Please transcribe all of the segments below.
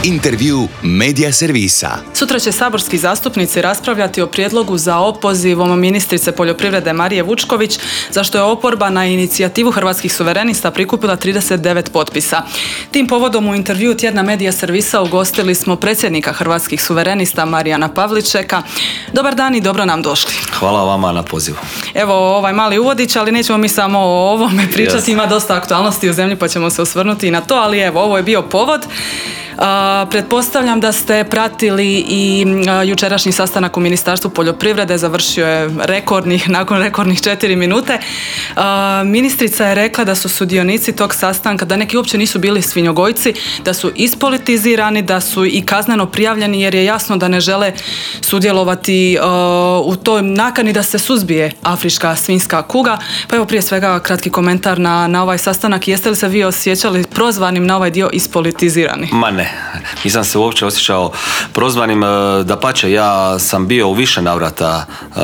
Intervju Medija servisa. Sutra će saborski zastupnici raspravljati o prijedlogu za opozivom ministrice poljoprivrede Marije Vučković, za što je oporba na inicijativu Hrvatskih suverenista prikupila 39 potpisa. Tim povodom u intervju tjedna Medija servisa ugostili smo predsjednika Hrvatskih suverenista Marijana Pavličeka. Dobar dan i dobro nam došli. Hvala vama na pozivu. Evo ovaj mali uvodić, ali nećemo mi samo o ovome pričati, ima dosta aktualnosti u zemlji pa ćemo se osvrnuti i na to, ali evo, ovo je bio povod. Pretpostavljam da ste pratili i jučerašnji sastanak u Ministarstvu poljoprivrede, završio je nakon rekordnih 4 minute. Ministrica je rekla da su sudionici tog sastanka, da neki uopće nisu bili svinjogojci, da su ispolitizirani, da su i kazneno prijavljeni jer je jasno da ne žele sudjelovati u toj nakani da se suzbije afrička svinjska kuga. Pa evo prije svega kratki komentar na ovaj sastanak. Jeste li se vi osjećali prozvanim na ovaj dio ispolitizirani? Ma ne, nisam se uopće osjećao prozvanim, dapače, ja sam bio u više navrata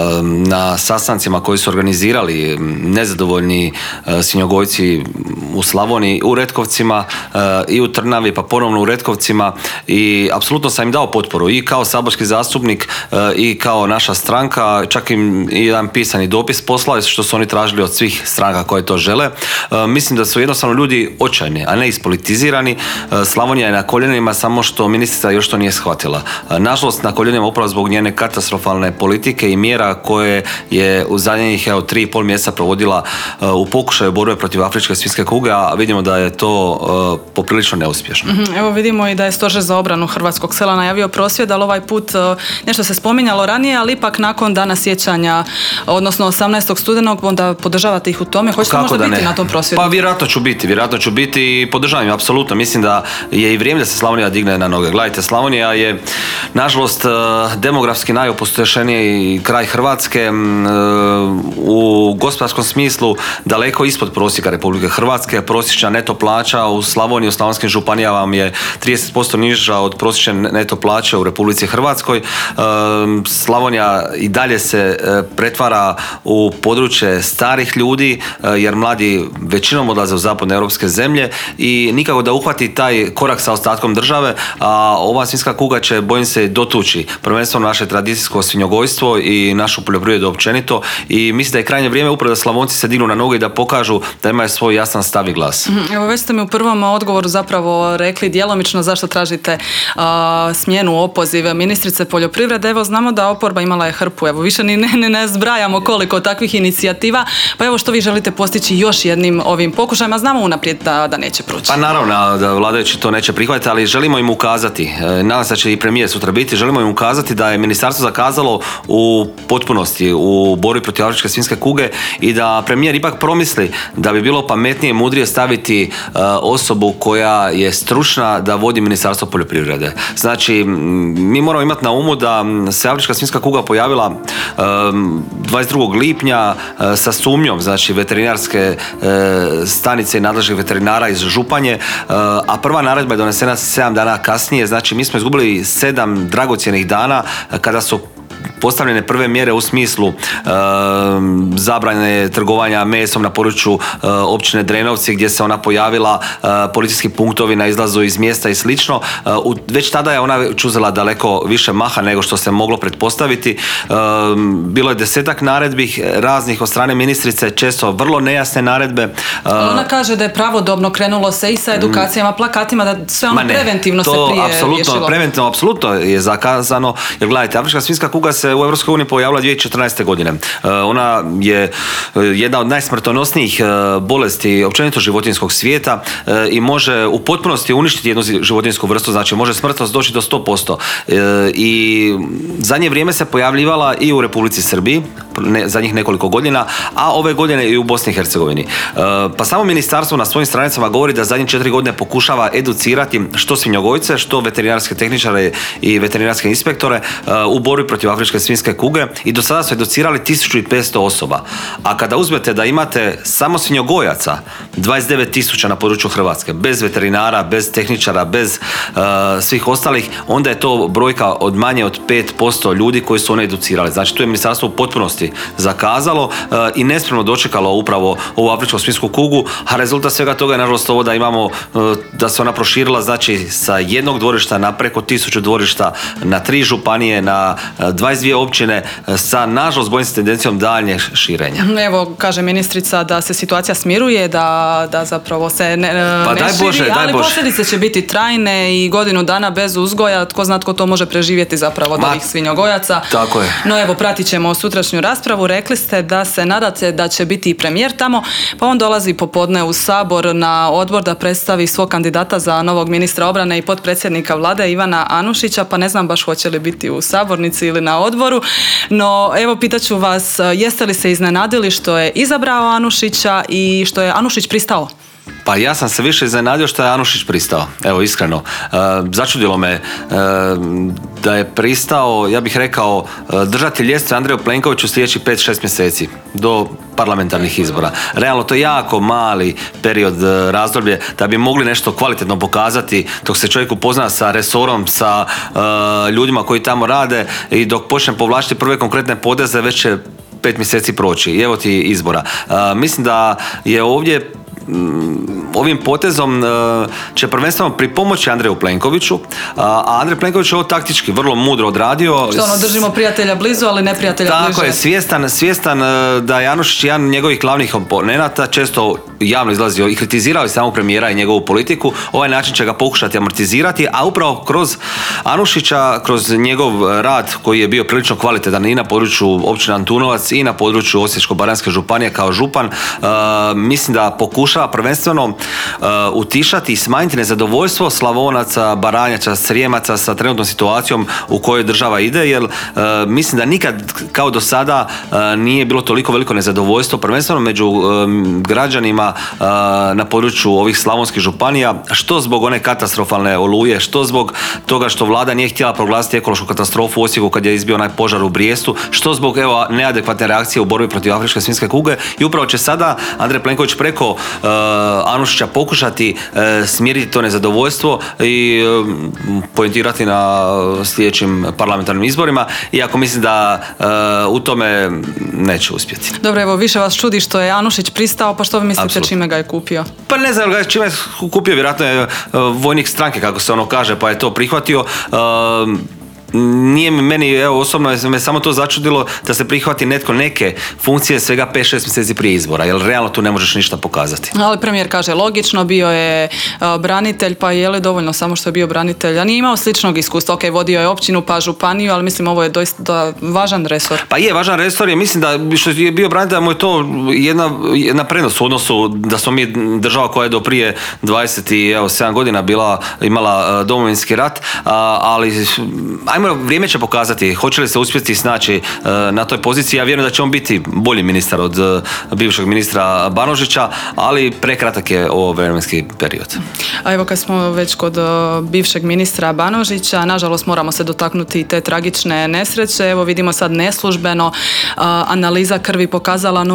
na sastancima koji su organizirali nezadovoljni svinjogojci u Slavoniji, u Retkovcima i u Trnavi, pa ponovno u Retkovcima, i apsolutno sam im dao potporu i kao saborski zastupnik i kao naša stranka, čak im i jedan pisani dopis poslao što su oni tražili od svih stranaka koje to žele. Mislim da su jednostavno ljudi očajni, a ne ispolitizirani. Slavonija je na koljenima, samo što ministrica još to nije shvatila. Nažalost, na koljenima upravo zbog njene katastrofalne politike i mjera koje je u zadnjih 3,5 mjeseca provodila u pokušaju borbe protiv afričke svinjske kuge, a vidimo da je to poprilično neuspješno. Evo vidimo i da je Stožer za obranu hrvatskog sela najavio prosvjed, ali ovaj put nešto se spominjalo ranije, ali ipak nakon dana sjećanja, odnosno 18. studenog, onda podržavate ih u tome. Hoćete možda biti na tom prosvjedu? Pa vjerojatno ću biti i podržavam ih, apsolutno. Mislim da je i vrijeme da se Slavonija digne na noge. Gledajte, Slavonija je nažalost demografski najopustošeniji kraj Hrvatske, u gospodarskom smislu daleko ispod prosjeka Republike Hrvatske. Prosječna neto plaća u Slavoniji, u slavonskim županijama vam je 30% niža od prosječne neto plaće u Republici Hrvatskoj. Slavonija i dalje se pretvara u područje starih ljudi, jer mladi većinom odlaze u zapadne europske zemlje i nikako da uhvati taj korak sa ostatkom države, a ova svinjska kuga će, bojim se, dotući prvenstveno naše tradicijsko svinjogojstvo i našu poljoprivredu općenito, i mislim da je krajnje vrijeme upravo da Slavonci se dignu na noge i da pokažu da imaju svoj jasan stav i glas. Evo, već ste mi u prvom odgovoru zapravo rekli djelomično zašto tražite smjenu, opoziv ministrice poljoprivrede. Evo, znamo da oporba imala je hrpu, evo više ni ne zbrajamo koliko takvih inicijativa, pa evo što vi želite postići još jednim ovim pokušajima, znamo unaprijed da neće proći. Pa naravno da vladajući to neće prihvatiti, ali želimo im ukazati, nadam se da će i premijer sutra biti, želimo im ukazati da je ministarstvo zakazalo u potpunosti u borbi protiv afričke svinjske kuge i da premijer ipak promisli da bi bilo pametnije i mudrije staviti osobu koja je stručna da vodi Ministarstvo poljoprivrede. Znači, mi moramo imati na umu da se afrička svinjska kuga pojavila 22. lipnja sa sumnjom, znači veterinarske stanice i nadležnih veterinara iz Županje, a prva naredba je donesena 7 dana kasnije. Znači, mi smo izgubili 7 dragocjenih dana kada su postavljene prve mjere u smislu zabrane trgovanja mesom na području općine Drenovci, gdje se ona pojavila, policijski punktovi na izlazu iz mjesta i slično. Već tada je ona uzela daleko više maha nego što se moglo pretpostaviti. Bilo je 10-ak naredbi raznih od strane ministrice, često vrlo nejasne naredbe. Ona kaže da je pravodobno krenulo se i sa edukacijama, plakatima, da sve ono preventivno se prije riješilo. Preventivno, apsolutno je zakazano. Jer gledajte, afrička svinjska kuga se u EU pojavila 2014. godine. Ona je jedna od najsmrtonosnijih bolesti općenito životinjskog svijeta i može u potpunosti uništiti jednu životinjsku vrstu, znači može smrtnost doći do 100%. I zadnje vrijeme se pojavljivala i u Republici Srbiji, zadnjih nekoliko godina, a ove godine i u Bosni i Hercegovini. Pa samo ministarstvo na svojim stranicama govori da zadnjih 4 godine pokušava educirati što svinjogojce, što veterinarske tehničare i veterinarske inspektore u borbi protiv afričke svinjske kuge, i do sada su educirali 1500 osoba. A kada uzmete da imate samo svinjogojaca 29.000 na području Hrvatske, bez veterinara, bez tehničara, bez svih ostalih, onda je to brojka od manje od 5% ljudi koji su one educirali. Znači, tu je ministarstvo u potpunosti potpunosti zakazalo i nespremno dočekalo upravo ovu afričku svinjsku kugu, a rezultat svega toga je nažalost ovo da imamo da se ona proširila znači sa jednog dvorišta na preko 1000 dvorišta, na 3 županije, na 22 općine sa nažalost bojim se tendencijom daljnjeg širenja. Evo, kaže ministrica da se situacija smiruje, da zapravo se ne širi, ali posljedice će biti trajne i godinu dana bez uzgoja, tko zna tko to može preživjeti zapravo od ovih svinjogojaca. Tako je. No evo, pratit ćemo sutrašnju raspravu. Rekli ste da se nadate da će biti i premijer tamo, pa on dolazi popodne u Sabor na odbor da predstavi svog kandidata za novog ministra obrane i potpredsjednika vlade Ivana Anušića, pa ne znam baš hoće li biti u sabornici ili na odboru. No evo, pitaću vas, jeste li se iznenadili što je izabrao Anušića i što je Anušić pristao? Pa ja sam se više iznenadio što je Anušić pristao. Evo, iskreno. Začudilo me da je pristao, ja bih rekao, držati ljestve Andreju Plenkoviću sljedećih 5-6 mjeseci do parlamentarnih izbora. Realno, to je jako mali period, razdoblje, da bi mogli nešto kvalitetno pokazati dok se čovjek upozna sa resorom, sa ljudima koji tamo rade i dok počne povlačiti prve konkretne poteze, već će 5 mjeseci proći. I evo ti izbora. Mislim da je ovdje ovim potezom će prvenstveno pripomoći Andreju Plenkoviću, a Andrej Plenković je ovo taktički vrlo mudro odradio. Što ono, držimo prijatelja blizu, ali ne prijatelja bliže. Tako je, svjestan da je Anušić jedan od njegovih glavnih oponenata, često javno izlazio i kritizirao i samog premijera i njegovu politiku. Ovaj način će ga pokušati amortizirati, a upravo kroz Anušića, kroz njegov rad koji je bio prilično kvalitetan i na području općine Antunovac i na području Osječko-baranjske županije kao župan, mislim da pokušava prvenstveno utišati i smanjiti nezadovoljstvo Slavonaca, Baranjaca, Srijemaca sa trenutnom situacijom u kojoj država ide, jer mislim da nikad kao do sada nije bilo toliko veliko nezadovoljstvo, prvenstveno među građanima na području ovih slavonskih županija, što zbog one katastrofalne oluje, što zbog toga što vlada nije htjela proglasiti ekološku katastrofu u Osijeku kad je izbio onaj požar u Brijestu, što zbog neadekvatne reakcije u borbi protiv afričke svinjske kuge, i upravo će sada Andrej Plenković preko Anušića pokušati smiriti to nezadovoljstvo i poentirati na sljedećim parlamentarnim izborima, iako mislim da u tome neće uspjeti. Dobro, evo, više vas čudi što je Anušić pristao, pa što vi mislite čime ga je kupio? Pa ne znam ga čime je kupio, vjerojatno je vojnik stranke, kako se ono kaže, pa je to prihvatio. Nije meni, evo, osobno me samo to začudilo da se prihvati netko neke funkcije svega 5-6 mjeseci prije izbora, jer realno tu ne možeš ništa pokazati. Ali premijer kaže logično, bio je branitelj, pa je li dovoljno samo što je bio branitelj, a nije imao sličnog iskustva? Ok, vodio je općinu pa županiju, ali mislim ovo je doista važan resor. Pa je važan resor, je, mislim da što je bio branitelj, mu je to jedna prednost u odnosu da smo mi država koja je do prije 27 godina imala Domovinski rat, ali vrijeme će pokazati hoće li se uspjeti snaći na toj poziciji. Ja vjerujem da će on biti bolji ministar od bivšeg ministra Banožića, ali prekratak je ovo vremenski period. A evo, kad smo već kod bivšeg ministra Banožića, nažalost moramo se dotaknuti i te tragične nesreće. Evo, vidimo sad neslužbeno analiza krvi pokazala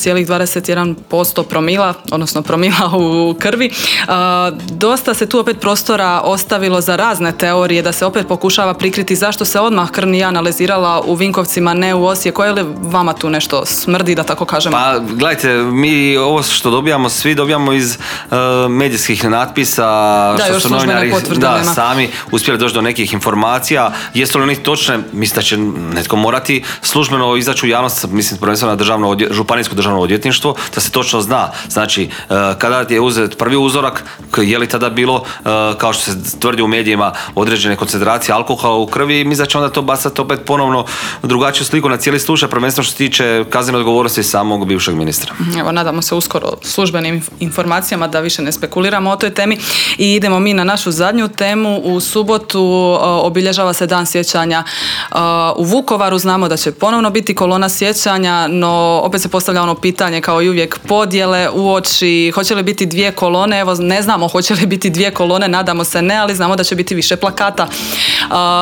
0,21% promila, odnosno promila u krvi. Dosta se tu opet prostora ostavilo za razne teorije, da se opet pokušava prikriti zašto se odmah krv nije analizirala u Vinkovcima, ne u Osijeku. Je li vama tu nešto smrdi, da tako kažemo? Pa gledajte, mi ovo što dobijamo, svi dobijamo iz medijskih natpisa, da, što su novinari sami uspjeli doći do nekih informacija. Jesu li oni točne? Mislim da će netko morati službeno izaći u javnost, mislim prvenstveno na županijsko državno odvjetništvo, da se točno zna. Znači, kada je uzet prvi uzorak, je li tada bilo, kao što se tvrdi u medijima, određene koncentracije alkohola u krvi, mi da će onda to bacati opet ponovno drugačiju sliku na cijeli slučaj, prvenstveno što se tiče kaznene odgovornosti samog bivšeg ministra. Evo, nadamo se uskoro službenim informacijama da više ne spekuliramo o toj temi i idemo mi na našu zadnju temu. U subotu obilježava se Dan sjećanja u Vukovaru. Znamo da će ponovno biti kolona sjećanja, no opet se postavlja ono pitanje, kao i uvijek, podjele uoči, hoće li biti 2 kolone? Evo, ne znamo hoće li biti 2 kolone, nadamo se ne, ali znamo da će biti više plakata. Evo,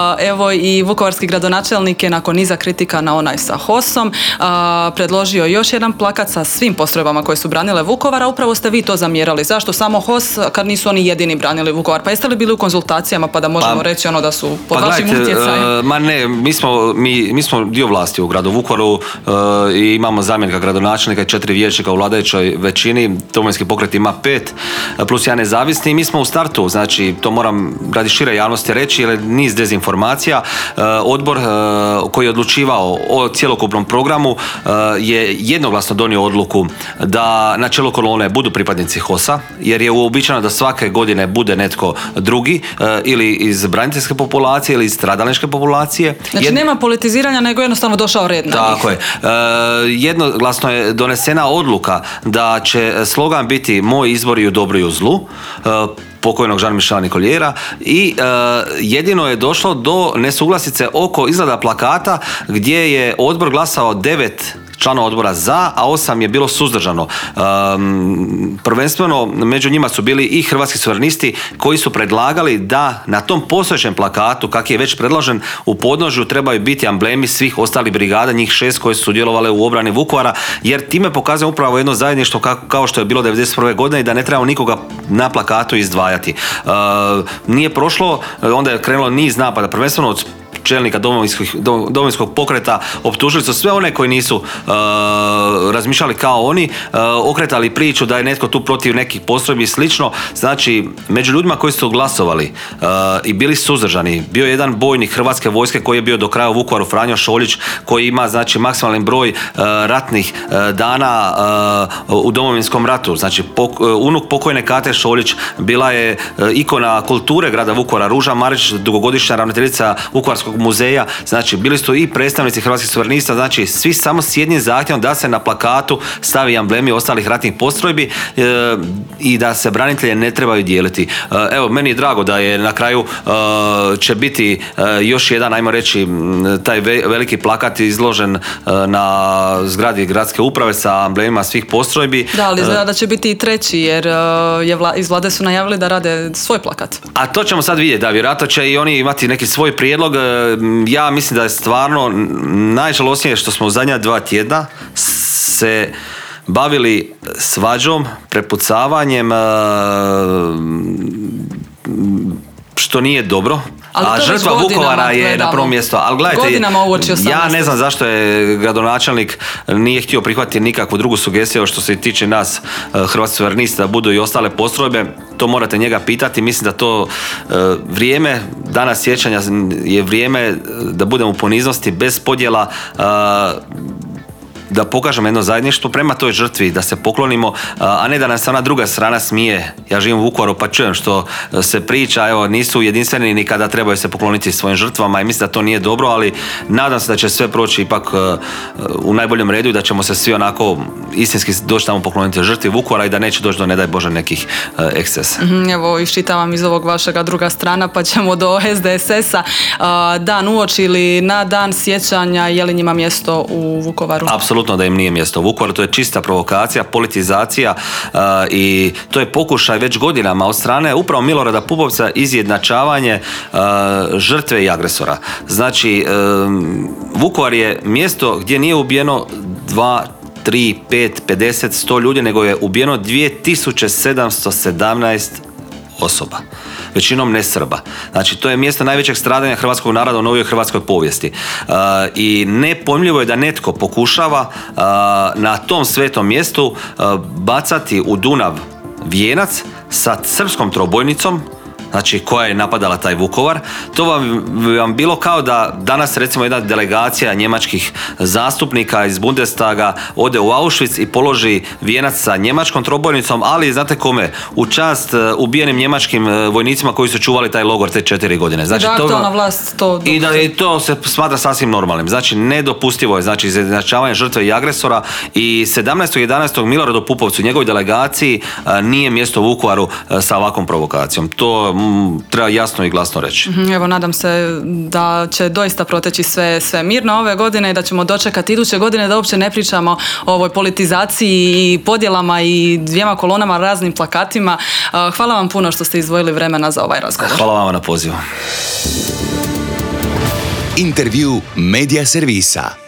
evo i vukovarski gradonačelnik je nakon niza kritika na onaj sa HOS-om predložio još jedan plakat sa svim postrojbama koje su branile Vukovara. Upravo ste vi to zamjerali. Zašto samo HOS kad nisu oni jedini branili Vukovar? Pa jeste li bili u konzultacijama pa da možemo reći da su pod vašim utjecajem? Ma ne, mi smo dio vlasti u gradu Vukovaru i imamo zamjenika gradonačelnika i 4 vijećnika u vladajućoj većini. Domovinski pokret ima 5 plus ja nezavisni i mi smo u startu, znači to moram radi šire javnosti reći jer je niz dezinformacija. Odbor koji je odlučivao o cjelokupnom programu je jednoglasno donio odluku da na čelu kolone budu pripadnici HOS-a jer je uobičajeno da svake godine bude netko drugi ili iz braniteljske populacije ili iz stradalničke populacije. Znači nema politiziranja nego jednostavno došao red na njih. Tako je. Jednoglasno je donesena odluka da će slogan biti moj izbor i u dobru i u zlu, pokojnog Jean-Michela Nicoljera i jedino je došlo do nesuglasice oko izrada plakata gdje je odbor glasao 9 članova odbora za, a 8 je bilo suzdržano. Prvenstveno među njima su bili i Hrvatski suverenisti koji su predlagali da na tom postojećem plakatu, kak je već predložen, u podnožju trebaju biti amblemi svih ostalih brigada, njih 6 koje su sudjelovale u obrani Vukovara, jer time pokazuje upravo jedno zajedništvo kao što je bilo 1991. godine i da ne trebamo nikoga na plakatu izdvajati. Nije prošlo, onda je krenulo niz napada, prvenstveno od čelnika domovinskog pokreta, optužili su sve one koji nisu razmišljali kao oni, okretali priču da je netko tu protiv nekih postrojbi i slično. Znači, među ljudima koji su glasovali i bili suzdržani, bio je jedan bojnik Hrvatske vojske koji je bio do kraja u Vukovaru, Franjo Šoljić, koji ima znači maksimalni broj ratnih dana u Domovinskom ratu. Znači, unuk pokojne Kate Šoljić, bila je ikona kulture grada Vukovara, Ruža Marić, dugogodišnja ravnateljica Vukovarskog muzeja, znači bili su i predstavnici Hrvatskih suverenista, znači svi samo s jednim zahtjevom da se na plakatu stavi amblemi ostalih ratnih postrojbi i da se branitelje ne trebaju dijeliti. Evo, meni je drago da je na kraju će biti još jedan, ajmo reći, taj veliki plakat izložen na zgradi gradske uprave sa amblemima svih postrojbi. Da, ali izgleda da će biti i treći, jer iz vlade su najavili da rade svoj plakat. A to ćemo sad vidjeti, da, vjerojatno će i oni imati neki svoj prijedlog. Ja mislim da je stvarno najžalosnije što smo u zadnja 2 tjedna se bavili svađom, prepucavanjem, što nije dobro. A žrtva Vukovara je na prvom mjestu. Ali gledajte, ja ne znam zašto je gradonačelnik nije htio prihvatiti nikakvu drugu sugestiju što se tiče nas Hrvatskih suverenista da budu i ostale postrojbe. To morate njega pitati. Mislim da to vrijeme danas sjećanja je vrijeme da budemo u poniznosti, bez podjela, da pokažemo jedno zajedništvo prema toj žrtvi, da se poklonimo, a ne da nas ona druga strana smije. Ja živim u Vukovaru pa čujem što se priča, evo, nisu jedinstveni ni kada trebaju se pokloniti svojim žrtvama i mislim da to nije dobro, ali nadam se da će sve proći ipak u najboljem redu i da ćemo se svi onako istinski doći tamo pokloniti žrtvi Vukovara i da neće doći do, ne daj Bože, nekih ekscesa. Evo, iščitavam iz ovog vašega druga strana pa ćemo do SDSS-a. Dan uoči ili na dan sjećanja, je li njima mjesto u Vukovaru? Apsolutno da im nije mjesto u Vukovaru, to je čista provokacija, politizacija i to je pokušaj već godinama od strane upravo Milorada Pupovca izjednačavanje žrtve i agresora. Znači, Vukovar je mjesto gdje nije ubijeno 2, 3, 5, 50, 100 ljudi, nego je ubijeno 2717 osoba. Većinom ne Srba. Znači, to je mjesto najvećeg stradanja hrvatskog naroda u novijoj hrvatskoj povijesti. I nepojmljivo je da netko pokušava na tom svetom mjestu bacati u Dunav vijenac sa srpskom trobojnicom, znači koja je napadala taj Vukovar. To vam bilo kao da danas recimo jedna delegacija njemačkih zastupnika iz Bundestaga ode u Auschwitz i položi vijenac sa njemačkom trobojnicom, ali znate kome? U čast ubijenim njemačkim vojnicima koji su čuvali taj logor te 4 godine. Znači, i da je to se smatra sasvim normalnim. Znači, nedopustivo je, znači, izjednačavanje žrtve i agresora i 17.11. Miloradu Pupovcu i njegovoj delegaciji nije mjesto u Vukovaru sa ovakvom provokacijom. To treba jasno i glasno reći. Evo, nadam se da će doista proteći sve mirno ove godine i da ćemo dočekati iduće godine da uopće ne pričamo o ovoj politizaciji i podjelama i 2 kolonama, raznim plakatima. Hvala vam puno što ste izdvojili vremena za ovaj razgovor. Hvala vam na pozivu. Intervju Medija servisa.